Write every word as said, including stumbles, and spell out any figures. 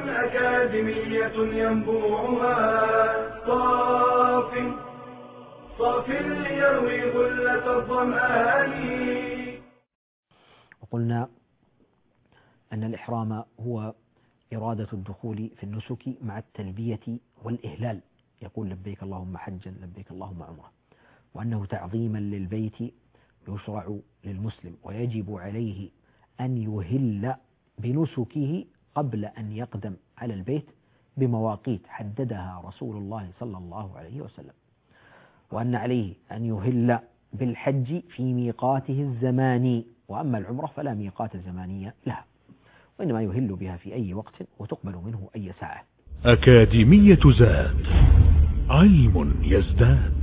أكاديمية ينبوعها صاف صاف ليروي غلة الظمآن. وقلنا أن الإحرام هو إرادة الدخول في النسك مع التلبية والإهلال، يقول لبيك اللهم حجا لبيك اللهم عمرة، وأنه تعظيما للبيت يشرع للمسلم ويجب عليه أن يهل بنسكه قبل أن يقدم على البيت بمواقيت حددها رسول الله صلى الله عليه وسلم، وأن عليه أن يهل بالحج في ميقاته الزماني، وأما العمرة فلا ميقات زمانية لها، وإنما يهل بها في أي وقت وتقبل منه أي ساعة. أكاديمية زاد، علم يزداد.